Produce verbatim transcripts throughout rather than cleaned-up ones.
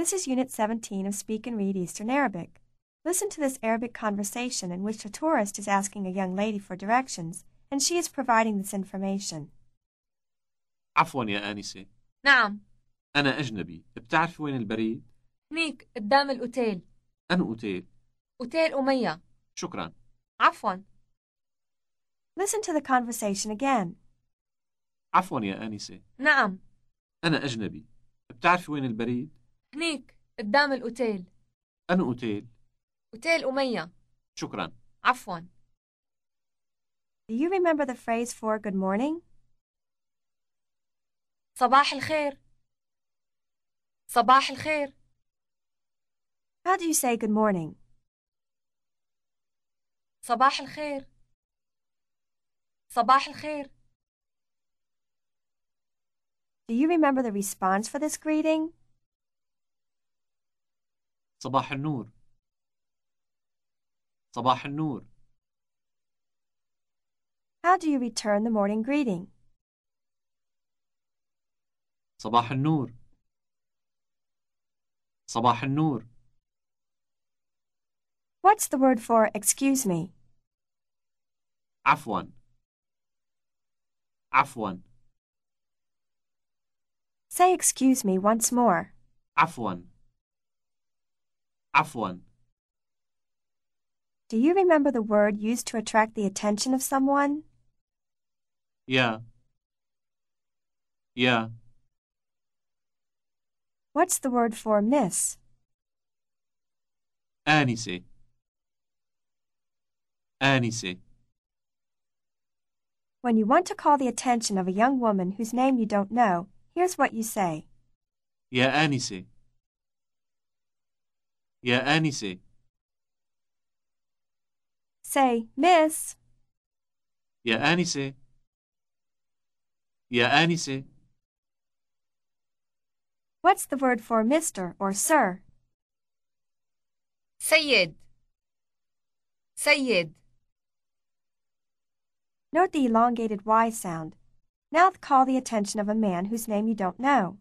This is Unit seventeen of Speak and Read Eastern Arabic. Listen to this Arabic conversation in which a tourist is asking a young lady for directions, and she is providing this information. عفوا يا آنسة. نعم. أنا أجنبي. بتعرف وين البريد؟ هنيك قدام الأوتيل. أنا أوتيل؟ أوتيل أمية. شكرا. عفوا. Listen to the conversation again. عفوا يا آنسة. نعم. أنا أجنبي. بتعرف وين البريد؟ هنيك قدام الأوتيل. أنا أوتيل؟ أوتيل أمية. شكرا. عفوا. Do you remember the phrase for good morning? صباح الخير. صباح الخير. How do you say good morning? صباح الخير. صباح الخير. Do you remember the response for this greeting? صباح النور. صباح النور. How do you return the morning greeting? صباح النور. صباح النور. What's the word for excuse me? عفوا. عفوا. Say excuse me once more. عفوا. عفوا. Do you remember the word used to attract the attention of someone? يا. يا. What's the word for miss? آنسة. آنسة. When you want to call the attention of a young woman whose name you don't know, here's what you say. يا آنسة. يا آنسة. Say, Miss. يا آنسة. يا آنسة. What's the word for Mister or Sir? سيد. سيد. Note the elongated Y sound. Now call the attention of a man whose name you don't know.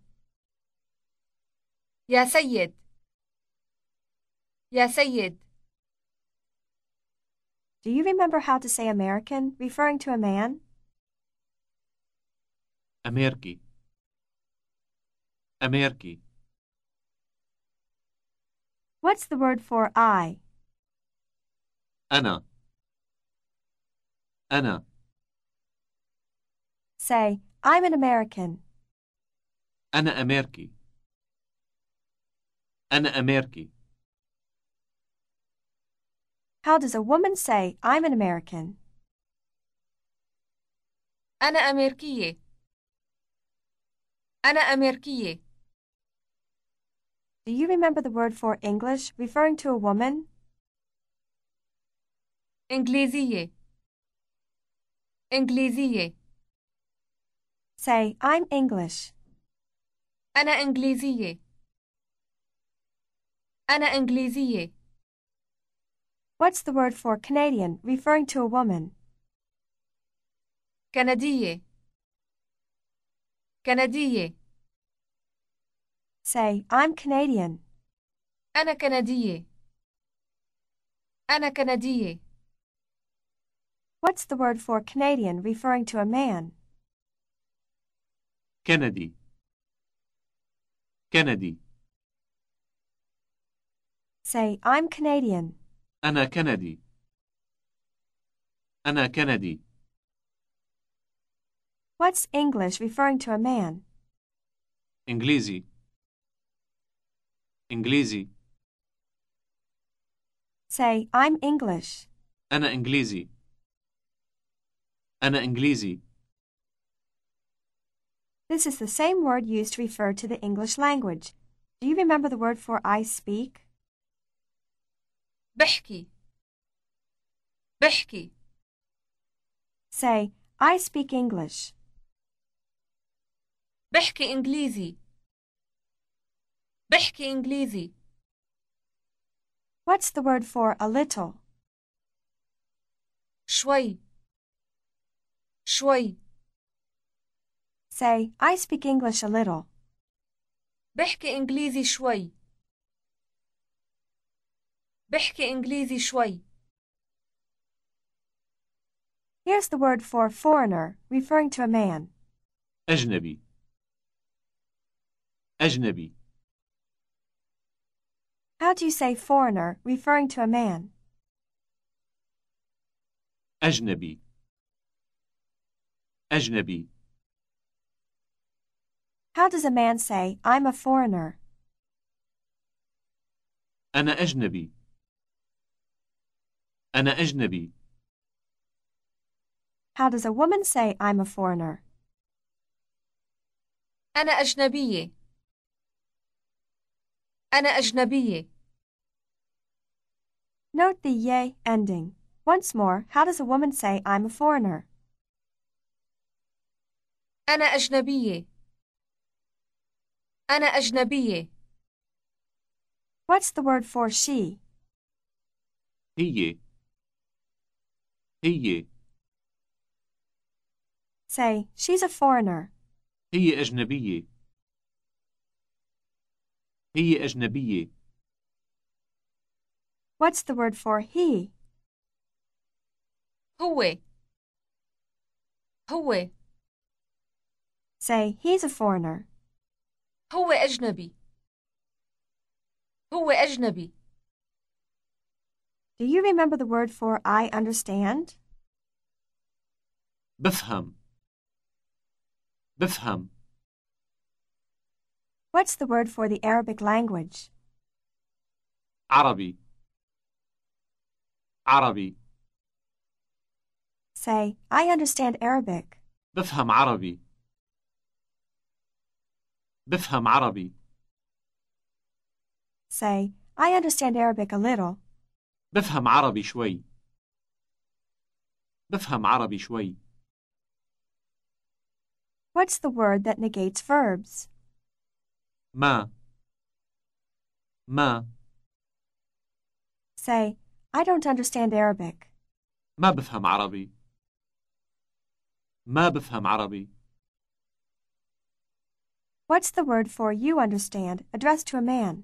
يا سيد. يا سيد. Do you remember how to say American, referring to a man? أمريكي. أمريكي. What's the word for I? أنا. أنا. Say, I'm an American. أنا أمريكي. أنا أمريكي. How does a woman say, I'm an American? أنا أمريكية. أنا أمريكية. Do you remember the word for English, referring to a woman? إنجليزية. إنجليزية. Say, I'm English. أنا إنجليزية. أنا إنجليزية. What's the word for Canadian, referring to a woman? كندية. كندية. Say, I'm Canadian. أنا كندية. أنا كندية. What's the word for Canadian, referring to a man? كندي. كندي. Say, I'm Canadian. أنا كندي. أنا كندي. What's English, referring to a man? إنجليزي. إنجليزي. Say, I'm English. أنا إنجليزي. أنا إنجليزي. This is the same word used to refer to the English language. Do you remember the word for I speak? بحكي. بحكي. Say, I speak English. بحكي إنجليزي. بحكي إنجليزي. What's the word for a little? شوي. شوي. Say, I speak English a little. بحكي إنجليزي شوي. بحكي إنجليزي شوي. Here's the word for foreigner, referring to a man. أجنبي أجنبي How do you say foreigner, referring to a man? أجنبي أجنبي How does a man say, I'm a foreigner? أنا أجنبي أنا أجنبي How does a woman say, I'm a foreigner? أنا أجنبية. أنا أجنبية. Note the ye ending. Once more, how does a woman say, I'm a foreigner? أنا أجنبية. أنا أجنبية. What's the word for she? هي هي Say, she's a foreigner. هي أجنبية هي أجنبية What's the word for he? هو. هو. Say, he's a foreigner. هو أجنبي. هو أجنبي. Do you remember the word for I understand? بفهم بفهم What's the word for the Arabic language? عربي عربي Say, I understand Arabic. بفهم عربي بفهم عربي Say, I understand Arabic a little. بفهم عربي شوي بفهم عربي شوي What's the word that negates verbs? ما ما Say, I don't understand Arabic. ما بفهم عربي ما بفهم عربي What's the word for you understand addressed to a man?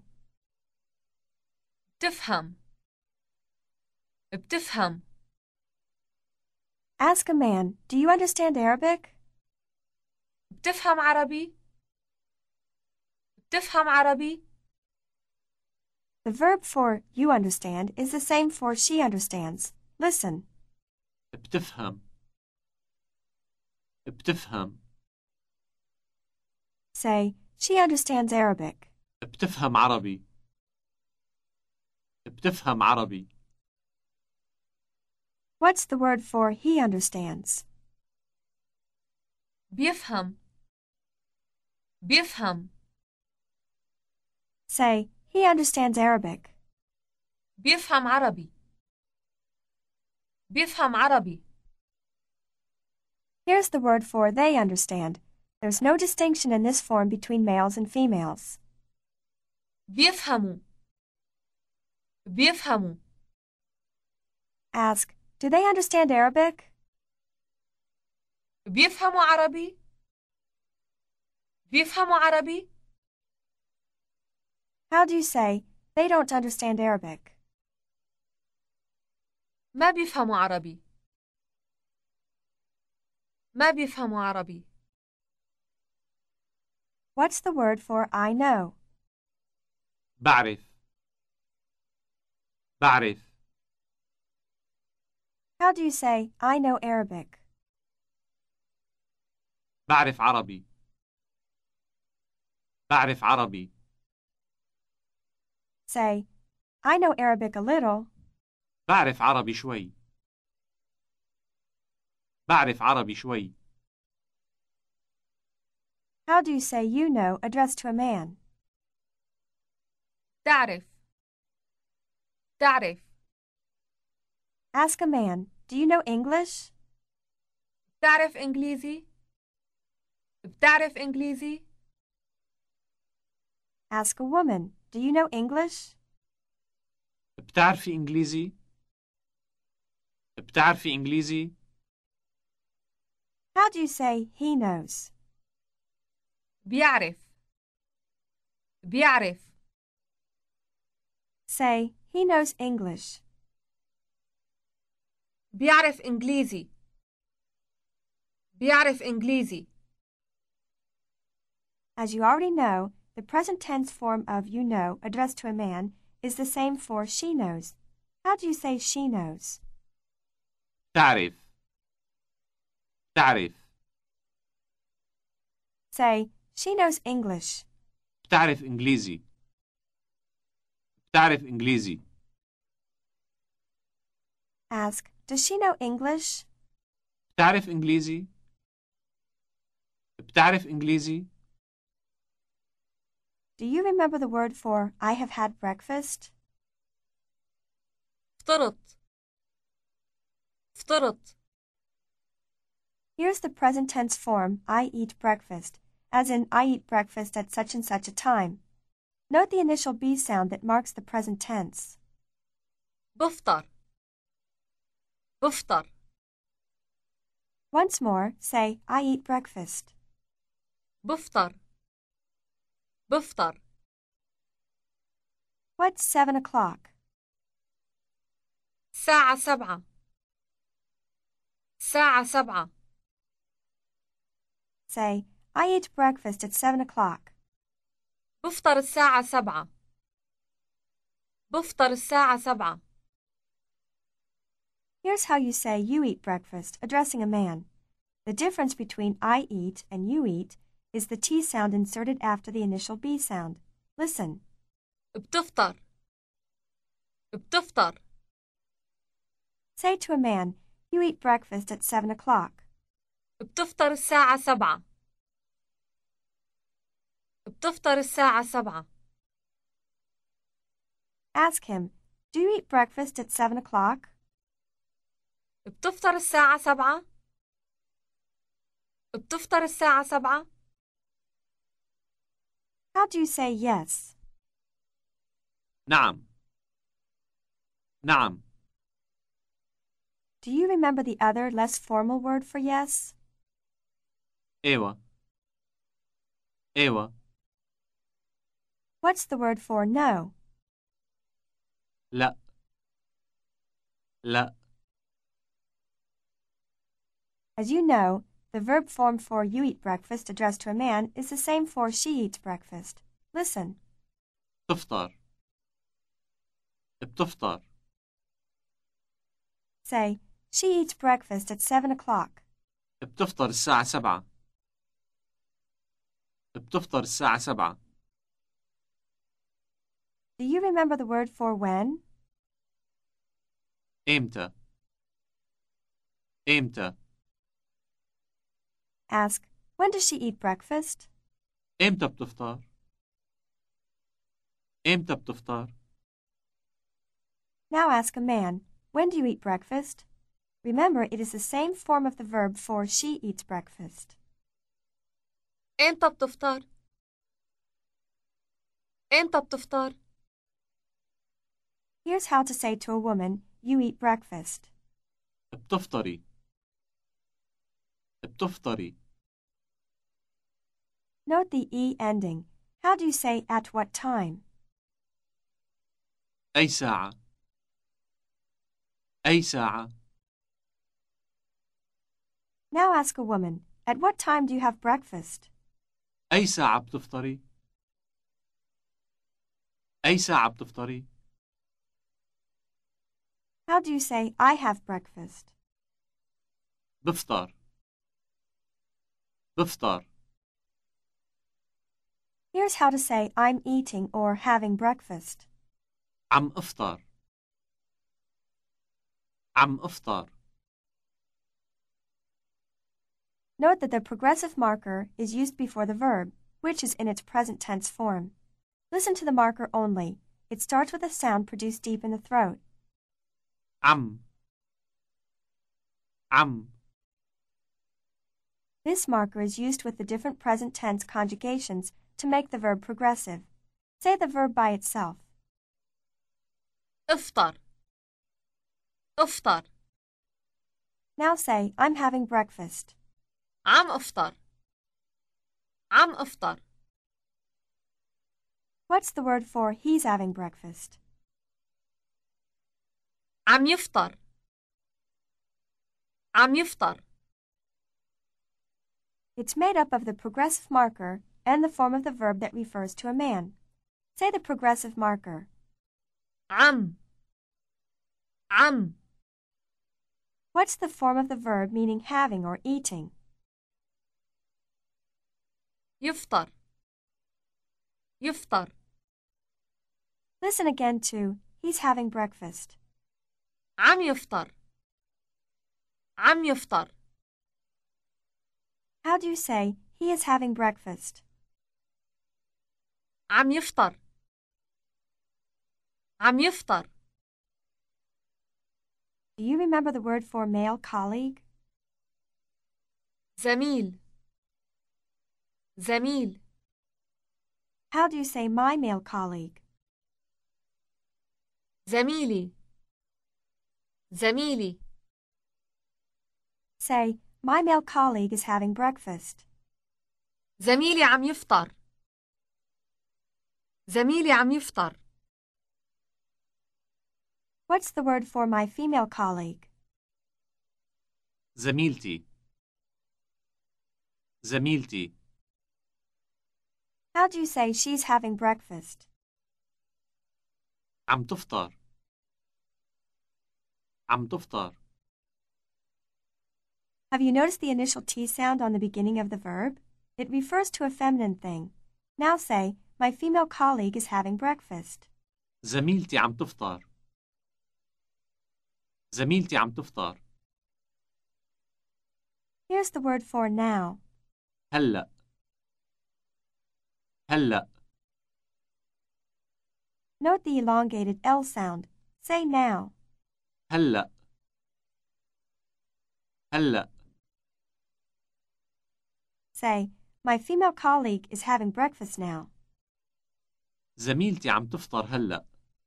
بتفهم. بتفهم. Ask a man, do you understand Arabic? بتفهم عربي. بتفهم عربي. The verb for you understand is the same for she understands. Listen. بتفهم بتفهم Say, she understands Arabic. بتفهم عربي بتفهم عربي What's the word for he understands? بيفهم. بيفهم. Say, he understands Arabic. بيفهم عربي. بيفهم عربي. Here's the word for they understand. There's no distinction in this form between males and females. بيفهموا. بيفهموا. Ask, do they understand Arabic? بيفهموا عربي. بيفهموا عربي. How do you say, they don't understand Arabic? ما بيفهموا عربي. ما بيفهموا عربي. What's the word for I know? بعرف بعرف How do you say, I know Arabic? بعرف عربي بعرف عربي Say, I know Arabic a little. بعرف عربي شوي بعرف عربي شوي How do you say you know addressed to a man? تعرف. تعرف. Ask a man, do you know English? بتعرف إنجليزي. بتعرف إنجليزي. Ask a woman, do you know English? بتعرفي إنجليزي بتعرفي إنجليزي How do you say he knows? بيعرف. بيعرف. Say, he knows English. بيعرف إنجليزي. بيعرف إنجليزي. As you already know, the present tense form of you know addressed to a man is the same for she knows. How do you say she knows? تعرف. تعرف. Say, she knows English. بتعرف إنجليزي. بتعرف إنجليزي. Ask, does she know English? بتعرف إنجليزي. بتعرف إنجليزي. Do you remember the word for I have had breakfast? فطرت. فطرت. Here's the present tense form I eat breakfast, as in I eat breakfast at such and such a time. Note the initial B sound that marks the present tense. بفطر. بفطر. Once more, say I eat breakfast. بفطر. بفطر. What's seven o'clock? ساعة سبعة. ساعة سبعة. Say, I eat breakfast at seven o'clock. بفطر الساعة سبعة. بفطر الساعة سبعة. Here's how you say you eat breakfast, addressing a man. The difference between I eat and you eat is the T sound inserted after the initial B sound. Listen. بتفطر. بتفطر. Say to a man, you eat breakfast at seven o'clock. بتفطر الساعة سبعة. بتفطر الساعة سبعة. Ask him, do you eat breakfast at seven o'clock? بتفطر الساعة سبعة. بتفطر الساعة سبعة. How do you say yes? نعم. نعم. Do you remember the other, less formal word for yes? أيوة. أيوة. What's the word for no? لا. لا. As you know, the verb form for you eat breakfast addressed to a man is the same for she eats breakfast. Listen. تفطر. بتفطر. Say, she eats breakfast at seven o'clock. بتفطر الساعة سبعة. بتفطر الساعة سبعة. Do you remember the word for when? إمتى. إمتى. Ask, when does she eat breakfast? إمتى بتفطر. إمتى بتفطر. Now ask a man, when do you eat breakfast? Remember, it is the same form of the verb for she eats breakfast. إمتى بتفطر. إمتى بتفطر. Here's how to say to a woman, you eat breakfast. بتفطري. بتفطري. Note the E ending. How do you say at what time? أي ساعة. أي ساعة. Now ask a woman, at what time do you have breakfast? أي ساعة بتفطري. أي ساعة بتفطري. How do you say I have breakfast? بفطر. بفطر. Here's how to say I'm eating or having breakfast. عم أفطر. عم أفطر. Note that the progressive marker is used before the verb, which is in its present tense form. Listen to the marker only. It starts with a sound produced deep in the throat. عم. عم. This marker is used with the different present tense conjugations to make the verb progressive. Say the verb by itself. افطر. افطر. Now say, I'm having breakfast. عم افطر. عم افطر. What's the word for he's having breakfast? عم يفطر عم يفطر It's made up of the progressive marker and the form of the verb that refers to a man. Say the progressive marker. عم عم What's the form of the verb meaning having or eating? يفطر يفطر Listen again to he's having breakfast. عم يفطر عم يفطر How do you say he is having breakfast? عم يفطر عم يفطر Do you remember the word for male colleague? زميل زميل How do you say my male colleague? زميلي زميلي Say, my male colleague is having breakfast. زميلي عم يفطر زميلي عم يفطر What's the word for my female colleague? زميلتي زميلتي How do you say she's having breakfast? عم تفطر عم تفطر Have you noticed the initial T sound on the beginning of the verb? It refers to a feminine thing. Now say, my female colleague is having breakfast. زميلتي عم تفطر زميلتي عم تفطر Here's the word for now. هلأ هلأ Note the elongated L sound. Say now. هلأ هلأ Say, my female colleague is having breakfast now. زميلتي عم تفطر هلأ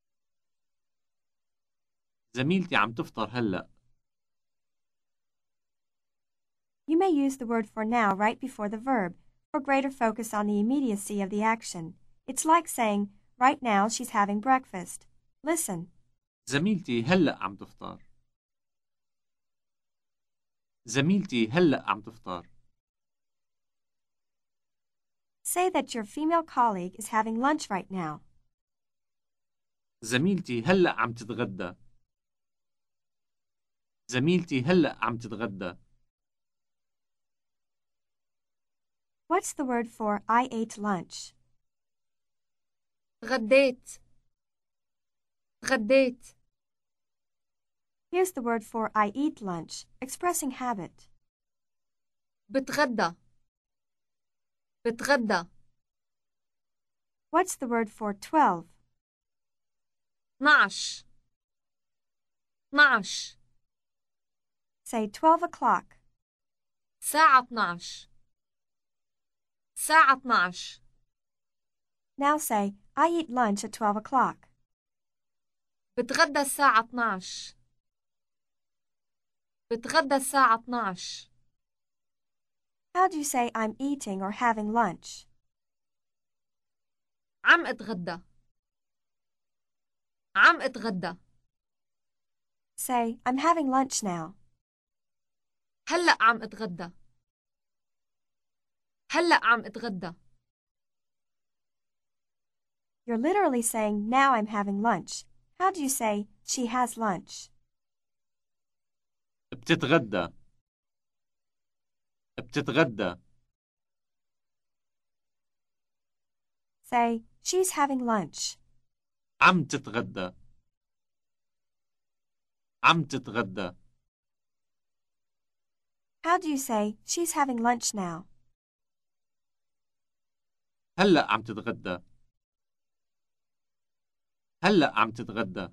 زميلتي عم تفطر هلأ You may use the word for now right before the verb for greater focus on the immediacy of the action. It's like saying, right now she's having breakfast. Listen. زميلتي هلأ عم تفطر زميلتي هلأ عم تفطر Say that your female colleague is having lunch right now. زميلتي هلأ عم تتغدى زميلتي هلأ عم تتغدى What's the word for I ate lunch? غديت غديت Here's the word for I eat lunch, expressing habit. بتغدى بتغدى What's the word for twelve? اثنعش اثنعش Say twelve o'clock. ساعة اثنعش ساعة اثنعش Now say, I eat lunch at twelve o'clock. بتغدى الساعة اثنعش بتغدى الساعة اثنعش How do you say I'm eating or having lunch? عم اتغدى عم اتغدى Say, I'm having lunch now. هلأ عم اتغدى هلأ عم اتغدى You're literally saying, now I'm having lunch. How do you say, she has lunch? بتتغدى بتتغدى Say, she's having lunch. عم تتغدى عم تتغدى How do you say, she's having lunch now? هلأ عم تتغدى هلأ عم تتغدى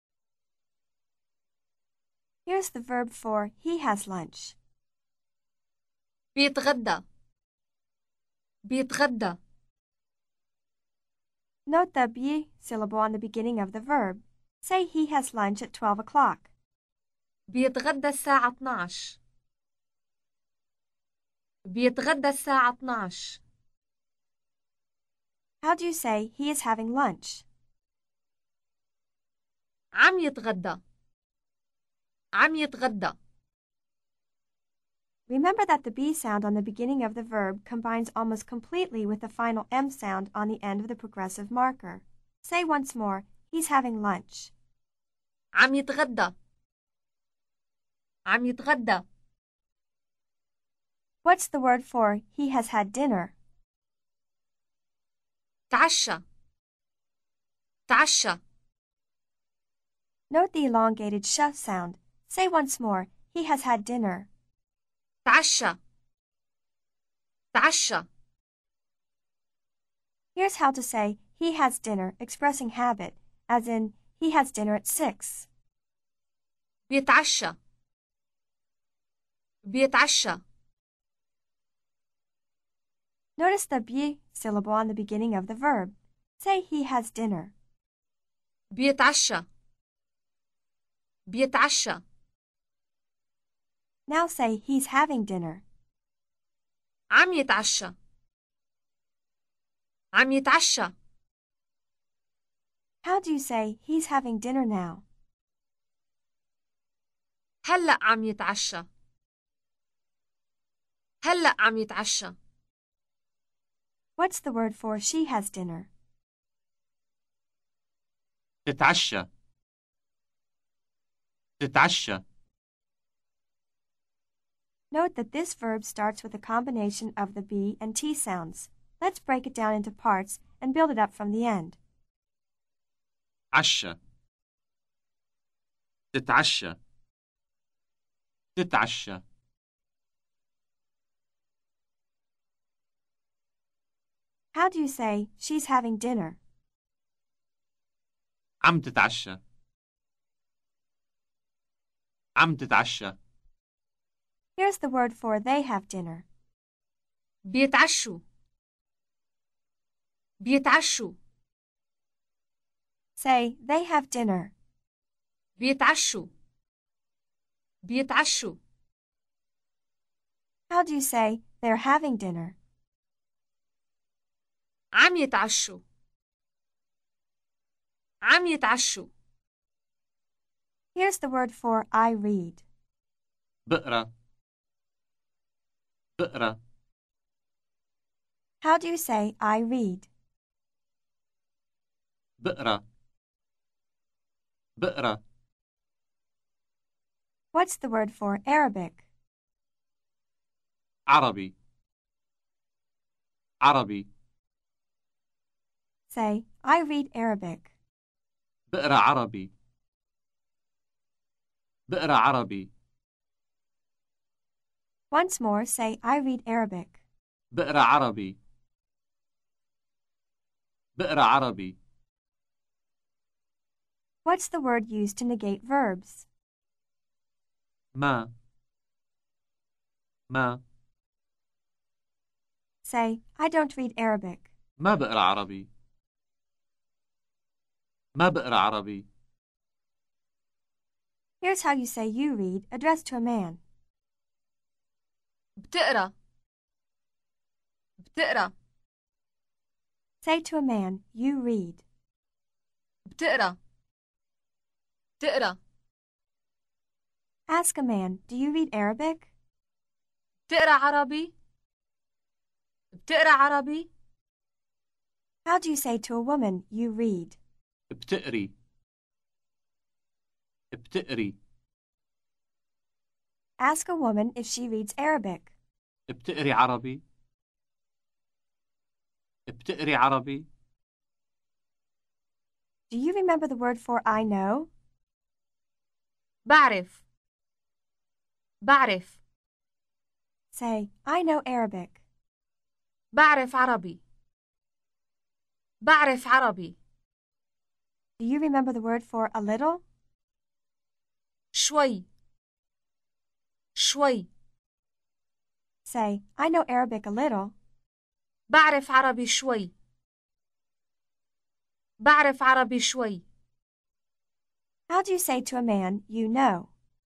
Here's the verb for he has lunch. بيتغدى بيتغدى Note the b syllable on the beginning of the verb. Say he has lunch at twelve o'clock. بيتغدى الساعة اثنعش بيتغدى الساعة اثنعش How do you say he is having lunch? عم يتغدى عم يتغدى. Remember that the B sound on the beginning of the verb combines almost completely with the final M sound on the end of the progressive marker. Say once more, he's having lunch. عم يتغدى. عم يتغدى. What's the word for he has had dinner? تعشى. تعشى. Note the elongated sh sound. Say once more, he has had dinner. تعشى. تعشى. Here's how to say he has dinner, expressing habit, as in he has dinner at six. بيتعشى. بيتعشى. Notice the bi syllable on the beginning of the verb. Say he has dinner. بيتعشى. بيتعشى. Now say he's having dinner. عم يتعشى. عم يتعشى. How do you say he's having dinner now? هلأ عم يتعشى. هلأ عم يتعشى. What's the word for she has dinner? تتعشى. تتعشى. Note that this verb starts with a combination of the B and T sounds. Let's break it down into parts and build it up from the end. عشى. تتعشى. تتعشى. How do you say she's having dinner? عم تتعشى. عم تتعشى. Here's the word for they have dinner. بيتعشوا. بيتعشوا. Say they have dinner. بيتعشوا. بيتعشوا. How do you say they're having dinner? عم يتعشوا. عم يتعشوا. Here's the word for I read. بقرا. بقرا. How do you say I read? بقرا. بقرا. What's the word for Arabic? عربي. عربي. Say, I read Arabic. بقرا عربي. بقرا عربي. Once more, say, I read Arabic. بقرا عربي. بقرا عربي. What's the word used to negate verbs? ما. ما. Say, I don't read Arabic. ما بقرا عربي. ما بقرا عربي. Here's how you say you read, addressed to a man. بتقرا. بتقرا. Say to a man, you read. بتقرا. بتقرا. Ask a man, do you read Arabic? بتقرا عربي. بتقرا عربي. How do you say to a woman, you read? بتقري. بتقري. Ask a woman if she reads Arabic. بتقري عربي. بتقري عربي. Do you remember the word for I know? بعرف. بعرف. Say, I know Arabic. بعرف عربي. بعرف عربي. Do you remember the word for a little? شوي. شوي. Say, I know Arabic a little. بعرف عربي شوي. بعرف عربي شوي. How do you say to a man, you know?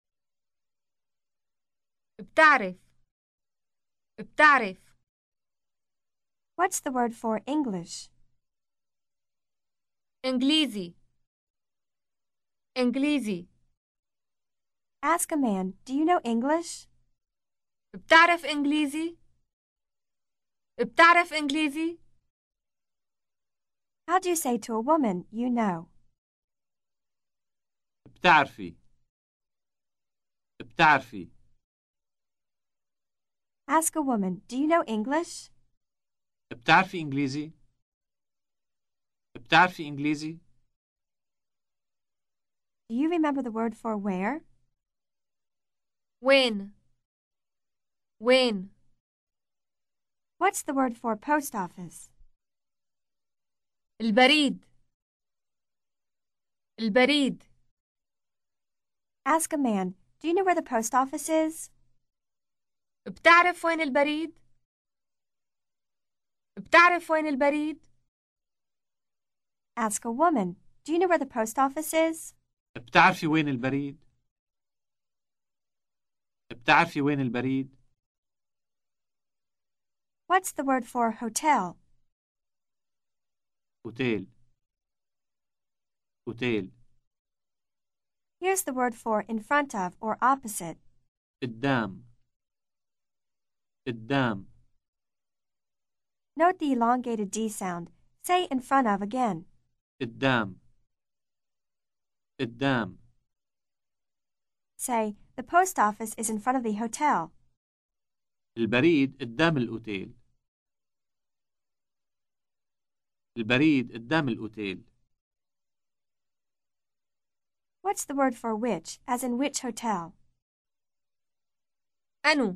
بتعرف. بتعرف. What's the word for English? إنجليزي. إنجليزي. Ask a man, do you know English? بتعرف إنجليزي؟ بتعرف إنجليزي؟ How do you say to a woman, you know? بتعرفي بتعرفي Ask a woman, do you know English? بتعرفي إنجليزي؟ بتعرفي إنجليزي؟ Do you remember the word for where? وين؟ وين؟ What's the word for post office? البريد. البريد. Ask a man, do you know where the post office is? بتعرف وين البريد؟ بتعرف وين البريد؟ Ask a woman, do you know where the post office is? بتعرفي وين البريد؟ بتعرفي وين البريد؟ What's the word for hotel? أوتيل أوتيل Here's the word for in front of or opposite. قدام قدام Note the elongated D sound. Say in front of again. قدام قدام Say, the post office is in front of the hotel. البريد قدام الأوتيل البريد قدام الأوتيل What's the word for which, as in which hotel? أنو.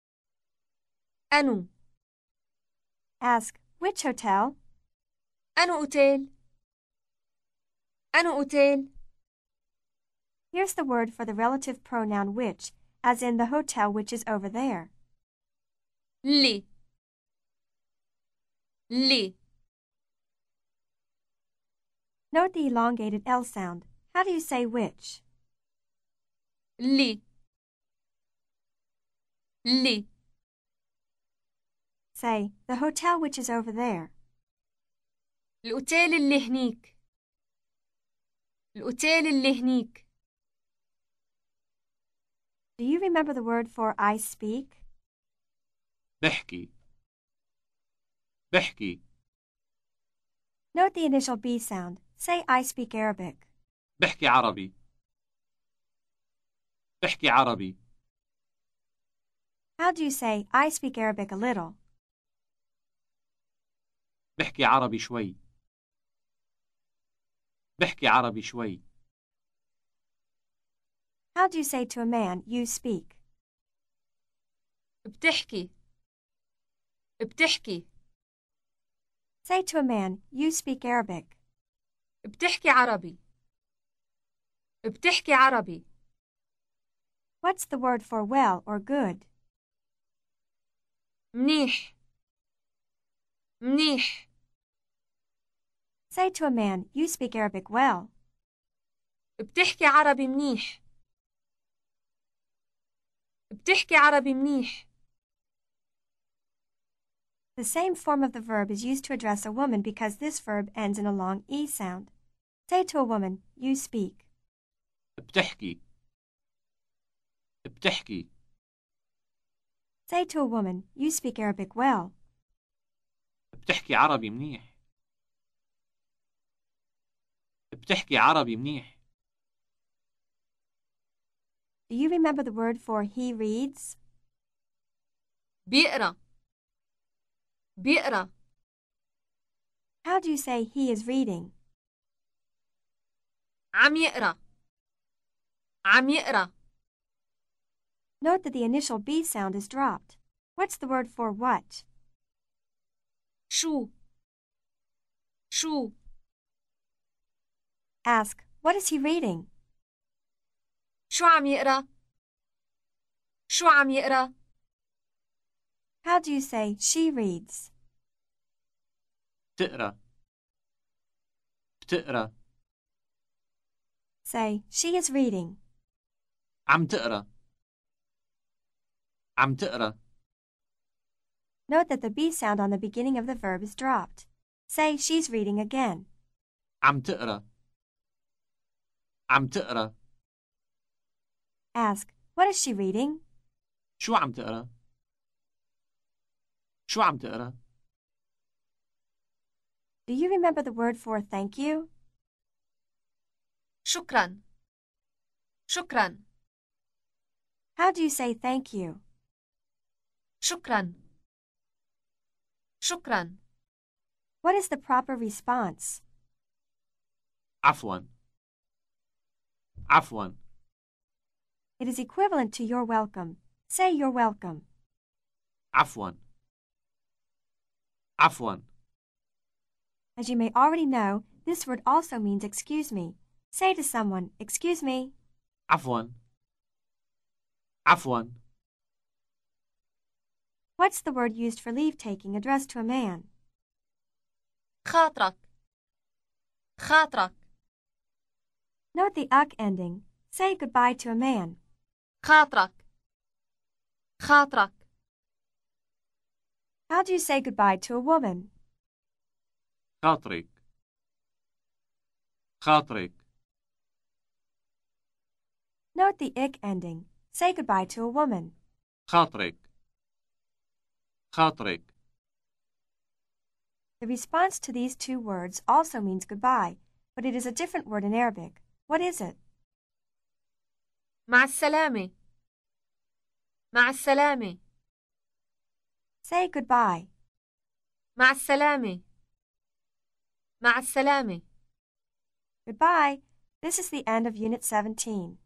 أنو. Ask, which hotel? أنو أوتيل. أنو أوتيل. Here's the word for the relative pronoun which, as in the hotel which is over there. لي. لي. Note the elongated L sound. How do you say which? لي. لي. Say, the hotel which is over there. الأوتيل اللي هنيك. الأوتيل اللي هنيك. Do you remember the word for I speak? بحكي بحكي Note the initial B sound. Say, I speak Arabic. بحكي عربي بحكي عربي How do you say, I speak Arabic a little? بحكي عربي شوي بحكي عربي شوي How do you say to a man, you speak? بتحكي. بتحكي. Say to a man, you speak Arabic. بتحكي عربي. بتحكي عربي. What's the word for well or good? منيح. منيح. Say to a man, you speak Arabic well. بتحكي عربي منيح. بتحكي عربي منيح. The same form of the verb is used to address a woman because this verb ends in a long E sound. Say to a woman, you speak. بتحكي بتحكي Say to a woman, you speak Arabic well. بتحكي عربي منيح بتحكي عربي منيح Do you remember the word for he reads? بيقرأ. بيقرأ. How do you say he is reading? عم يقرأ. عم يقرأ. Note that the initial B sound is dropped. What's the word for what? شو. شو. Ask, what is he reading? شو عم يقرأ؟ شو عم يقرأ؟ How do you say she reads? بتقرأ بتقرأ Say, she is reading. عم تقرأ عم تقرأ Note that the B sound on the beginning of the verb is dropped. Say, she's reading again. عم تقرأ عم تقرأ Ask, what is she reading? شو عم تقرأ؟ شو عم تقرأ؟ Do you remember the word for thank you? شكرا. شكرا. How do you say thank you? شكرا. شكرا. What is the proper response? عفوا. عفوا. It is equivalent to you're welcome. Say you're welcome. عفوا. عفوا. As you may already know, this word also means excuse me. Say to someone, excuse me. عفوا. عفوا. What's the word used for leave-taking addressed to a man? خاطرك. خاطرك. Note the uk ending. Say goodbye to a man. خاطرك. خاطرك. How do you say goodbye to a woman? خاطرك. خاطرك. Note the ik ending. Say goodbye to a woman. خاطرك. خاطرك. The response to these two words also means goodbye, but it is a different word in Arabic. What is it? مع السلامة. مع السلامة. Say goodbye. مع السلامة. مع السلامة. Goodbye. This is the end of Unit seventeen.